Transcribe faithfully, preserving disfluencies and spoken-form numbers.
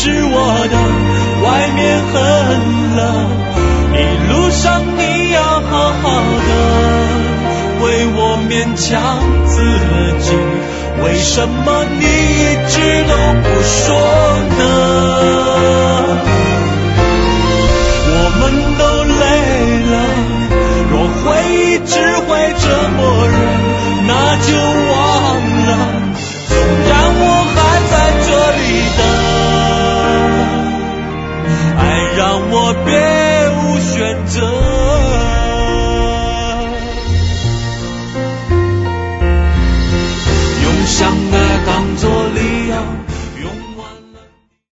是我的，外面很冷，一路上你要好好的，为我勉强自己，为什么你一直都不说呢？我们都累了，若回忆只会折磨人，那就忘了，纵然我还在这里等，爱让我别无选择。